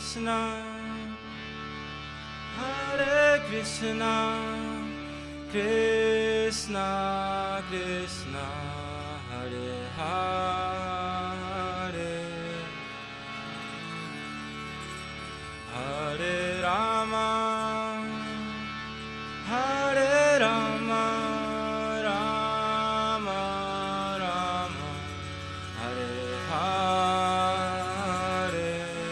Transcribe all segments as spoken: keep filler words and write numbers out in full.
Krishna, Hare Krishna, Krishna Krishna, Hare Hare, Hare Rama, Hare Rama, Rama Rama, Hare Hare.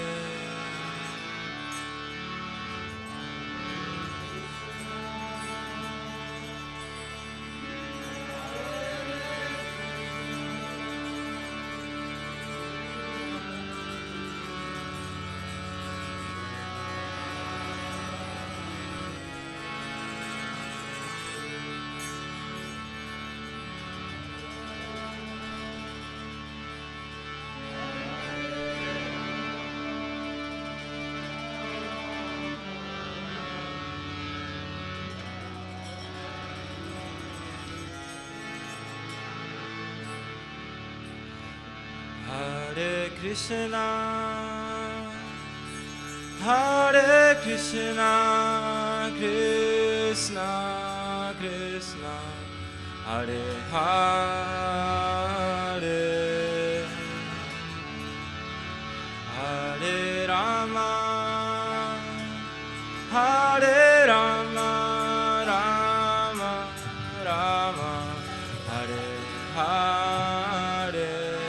Hare Krishna, Hare Krishna, Krishna Krishna, Hare Hare, Hare Rama, Hare Rama, Rama Rama, Hare Hare.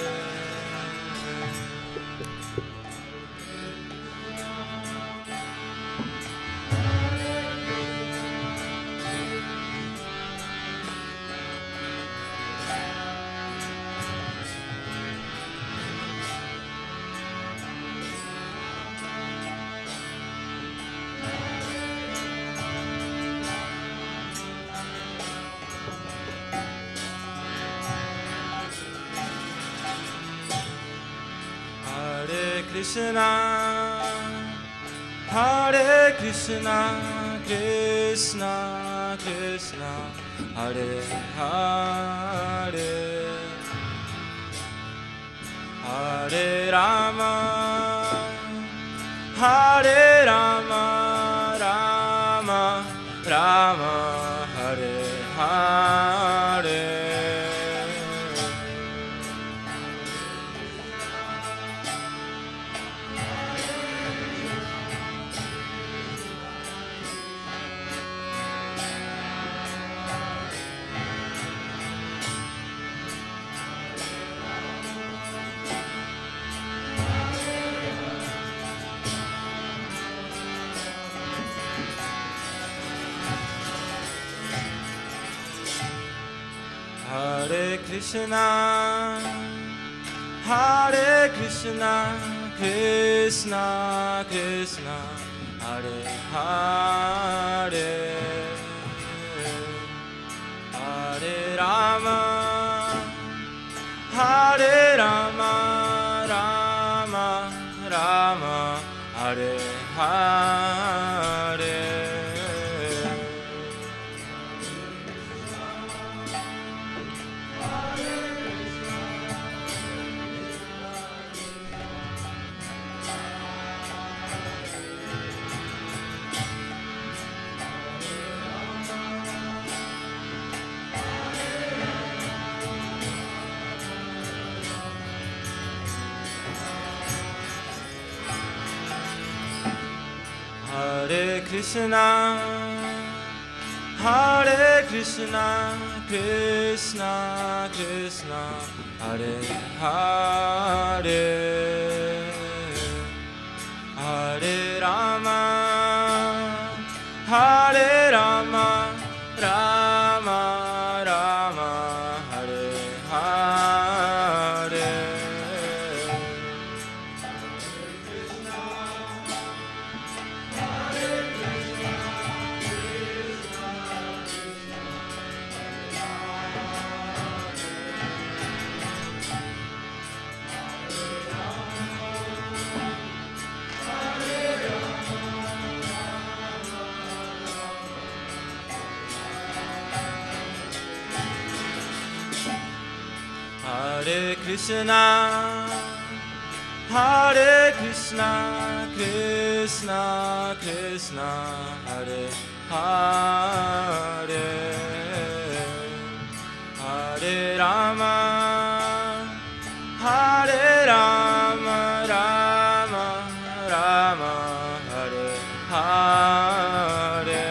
Hare Krishna, Hare Krishna, Krishna Krishna, Hare Hare, Hare Rama, Hare Rama, Rama Rama, Hare Hare. Hare Krishna, Hare Krishna, Krishna Krishna, Hare Hare, Hare Rama, Hare Rama, Rama Rama, Hare Hare. Hare Krishna, Hare Krishna, Krishna Krishna, Hare Hare, Hare Rama, Hare Rama, Rama Rama, Hare Hare. Hare Krishna, Hare Krishna, Krishna, Krishna, Hare Hare, Hare Rama, Hare Rama, Rama, Rama, Hare Hare.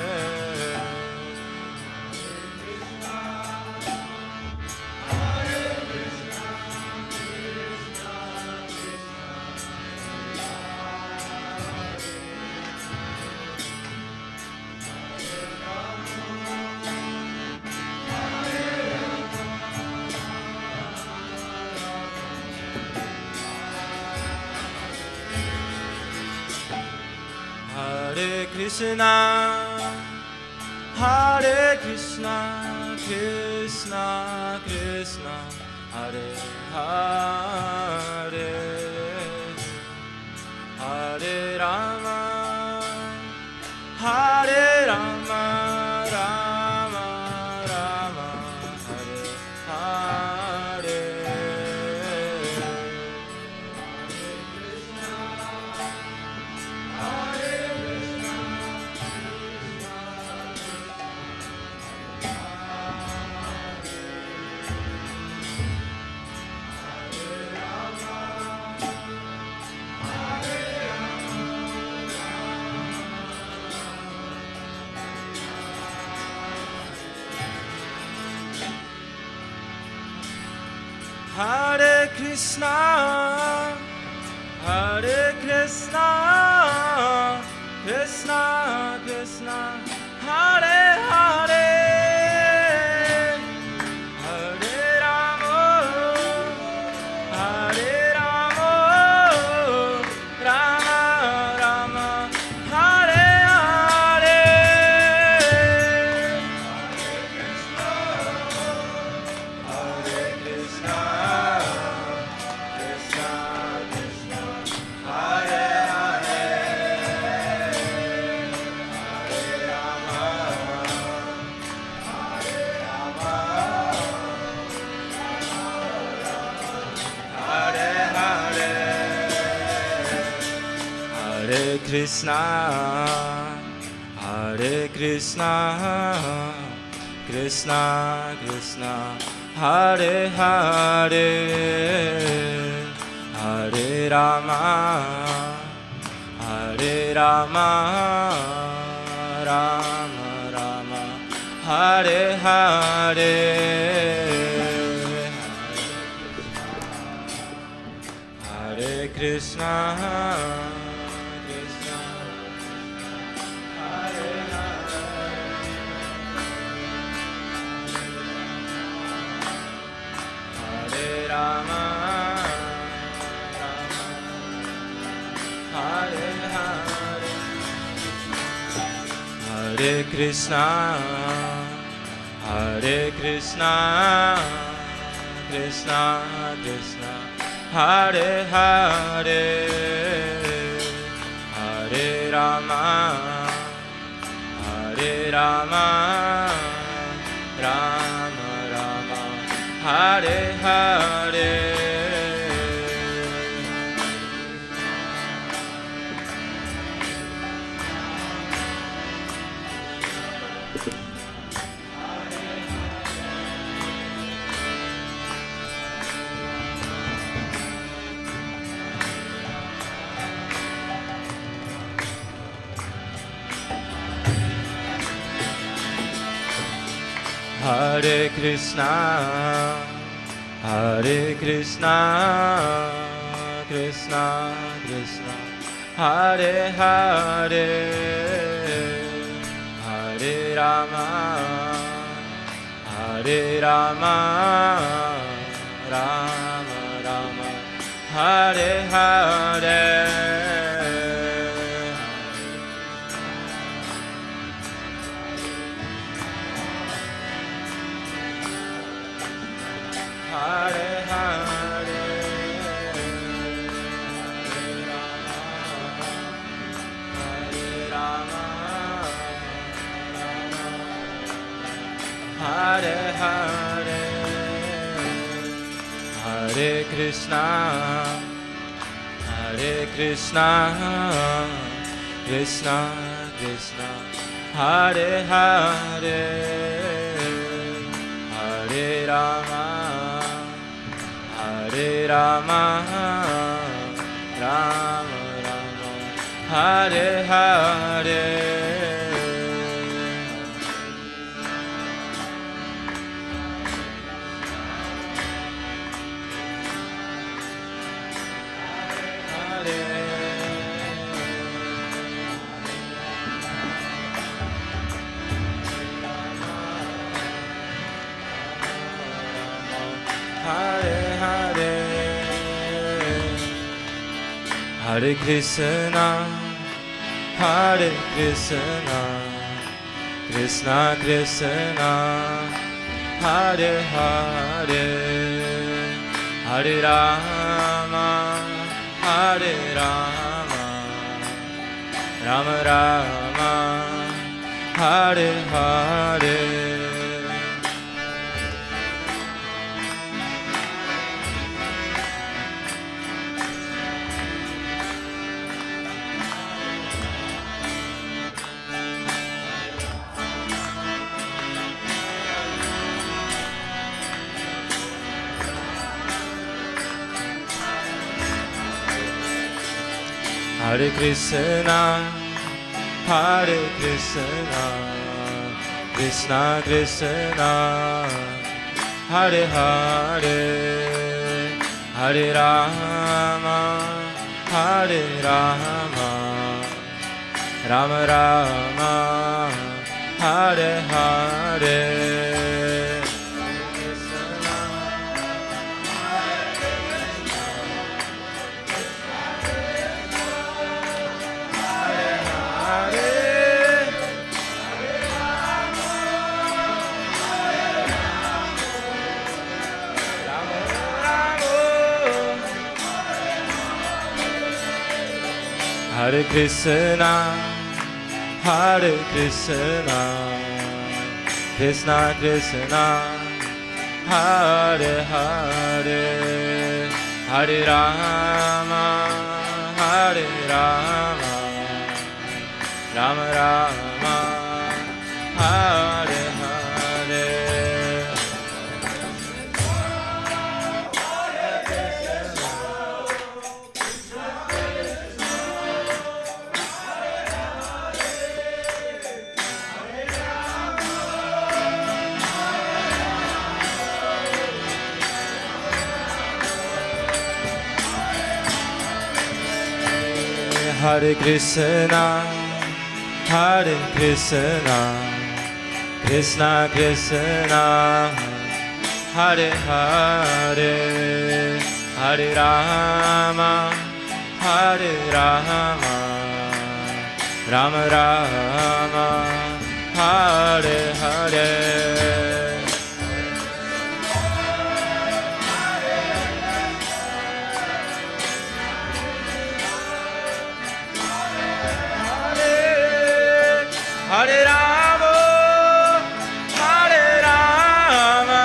Hare Krishna, Hare Krishna, Krishna, Krishna, Hare Hare, Hare Rama, Hare Rama, Rama, Rama, Hare Hare. Hare Krishna, Hare Krishna, Krishna Krishna, Hare Hare, Hare Rama, Hare Rama, Rama Rama, Hare Hare. Hare Krishna, Krishna Krishna, Hare Hare, Hare Rama, Hare Rama, Hare Hare. Hare Krishna, Hare Krishna, Krishna Krishna, Hare Hare, Hare Rama, Hare Rama, Rama Rama, Hare Hare. Hare Krishna, Krishna, Hare Hare, Hare Rama, Rama, Hare Hare. Hare Krishna, Hare Krishna, Krishna Krishna, Hare Hare, Hare Rama, Hare Rama, Rama Rama, Hare Hare. Hare Krishna, Hare Krishna, Krishna Krishna, Hare Hare, Hare Rama, Hare Rama, Rama Rama, Hare Hare. Hare Hare, Hare Rama, Hare Hare, Hare Krishna, Hare Krishna, Krishna Krishna, Hare Hare, Hare Rama, Hare Rama, Rama Rama, Hare Hare. Hare Krishna, Hare Krishna, Krishna Krishna, Hare Hare, Hare Rama, Hare Rama, Rama Rama, Hare Hare. Hare Krishna, Hare Krishna, Krishna Krishna, Hare Hare, Hare Rama, Hare Rama, Rama Rama, Hare Hare. Hare Krishna, Hare Krishna, Krishna Krishna, Hare Hare, Hare Rama, Hare Rama, Rama Rama, Hare Hare. Hare Krishna, Hare Krishna, Krishna Krishna, Hare Hare, Hare Rama, Hare Rama, Rama Rama, Hare Hare. Hare Rama, Hare Rama,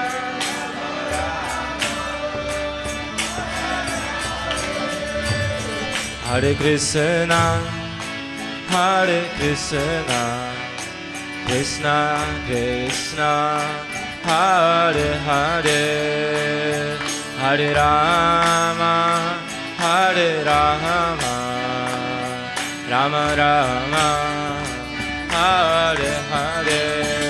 Hare Krishna, Hare Krishna, Krishna Krishna, Hare Hare, Hare Rama, Hare Rama, Rama Rama, Hare Hare.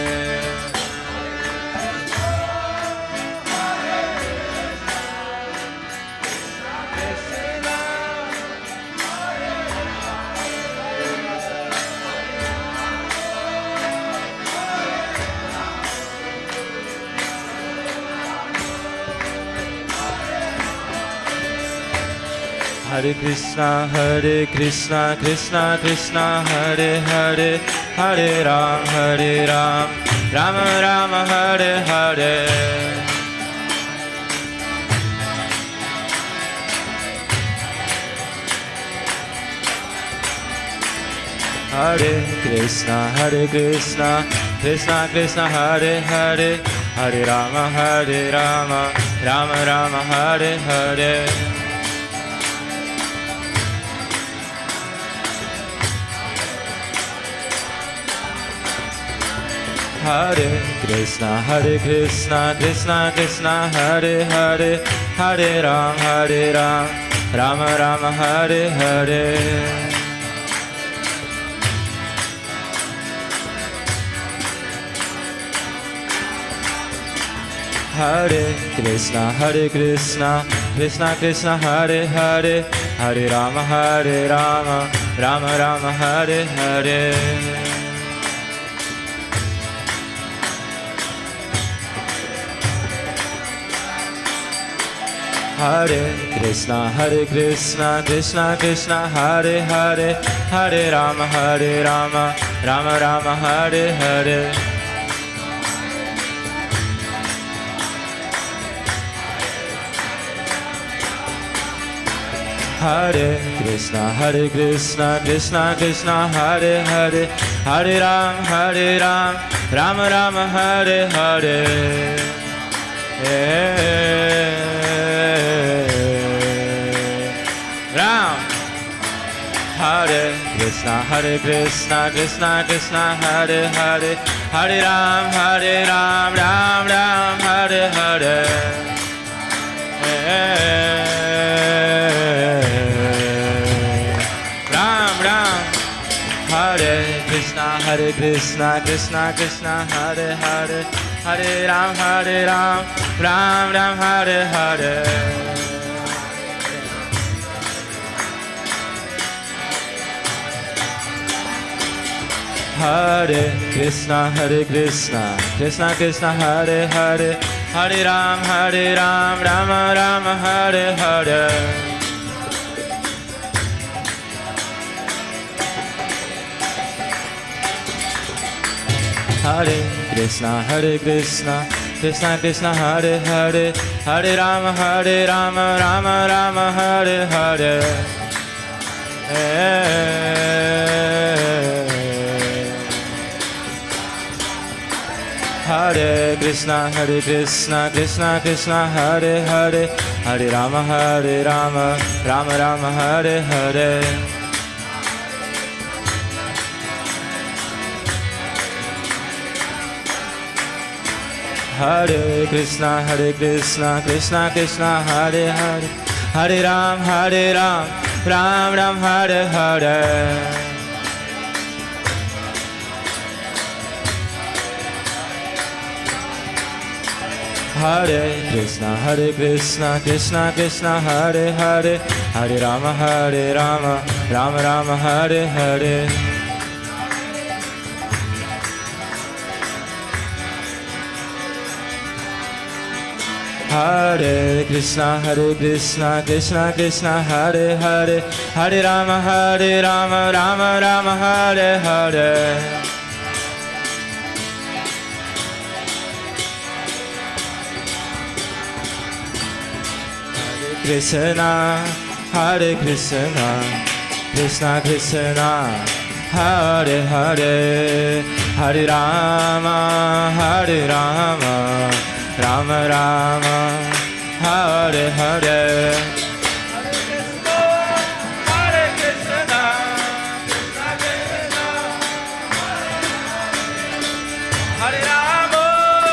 Hare Krishna, Hare Krishna, Krishna Krishna, Hare Hare, Hare Ram, Hare Ram, Rama Rama, Hare Hare. Hare Krishna, Hare Krishna, Krishna Krishna, Hare Hare, Hare Rama, Hare Rama, Rama Rama, Hare Hare. Hare Krishna, Hare Krishna, Krishna Krishna, Hare Hare, Hare Ram, Hare Ram, Rama Rama, Hare Hare. Hare Krishna, Hare Krishna, Krishna Krishna, Hare Hare, Hare Rama, Hare Rama, Rama Rama, Hare Hare. Hare Krishna, Hare Krishna, Krishna Krishna, Hare Hare, Hare Rama, Hare Rama, Rama Rama, Hare Hare. Hare Krishna, Hare Krishna, Krishna Krishna, Hare Hare, Hare Ram, Hare Ram, Rama Rama, Hare Hare. Ram. Hare Krishna, Hare Krishna, Krishna Krishna, Hare Hare, Hare Ram, Hare Ram, Ram Ram, Hare Hare. Hare Krishna, Hare Krishna, Krishna Krishna, Hare Hare, Hare Ram, Hare Ram, Ram Ram, Hare Hare. Hare Krishna, Hare Krishna, Krishna Krishna, Hare Hare, Hare Ram, Hare Ram, Rama Rama, Hare Hare. Hare Krishna, Hare Krishna, Krishna Krishna, Hare Hare, Hare Rama, Hare Rama, Rama Rama, Hare Hare. Hare Krishna, Hare Krishna, Krishna Krishna, Hare Hare, Hare Rama, Hare Rama, Rama Rama, Hare Hare. Hare Krishna, Hare Krishna, Krishna Krishna, Hare Hare, Hare Ram, Hare Ram, Ram Ram, Hare Hare. Hare Krishna, Hare Krishna, Krishna Krishna, Hare Hare, Hare Rama, Hare Rama, Rama Rama, Hare Hare. Hare Krishna, Hare Krishna, Krishna Krishna, Hare Hare, Hare Rama, Hare Rama, Rama Rama, Hare Hare. Krishna, Hare Krishna, Krishna Krishna, Hare Hare, Hare Rama, Hare Rama, Rama Rama, Hare Hare. Hare Krishna, Krishna Krishna, Hare Rama,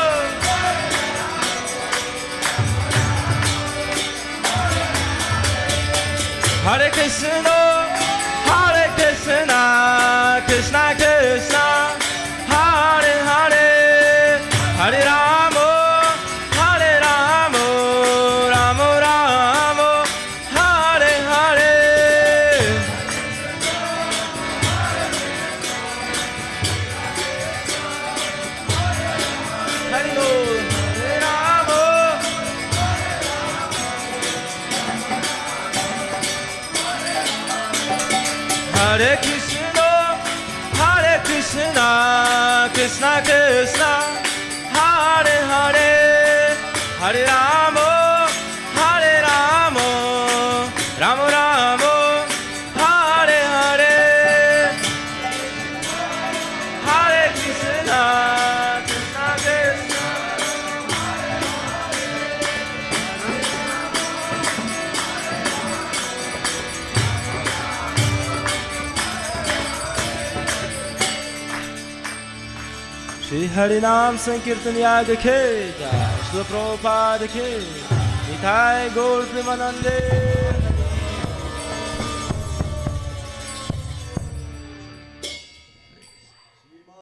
Hare Krishna, Hare Krishna, Krishna Krishna, Hare Hare, Hare Rama, Hare Rama, Rama Rama, Hare Hare. Hare Rama, Hare Krishna, Hare Krishna, Krishna Krishna, Hare Hare, Hare Rama, Hare Rama, Rama Rama, Hare Hare. Hare Krishna, Krishna Krishna, Shri Shri हरिनाम संकीर्तन याग खे जय, श्री प्रभुपाद खे, निताय गौर प्रेमानंदे।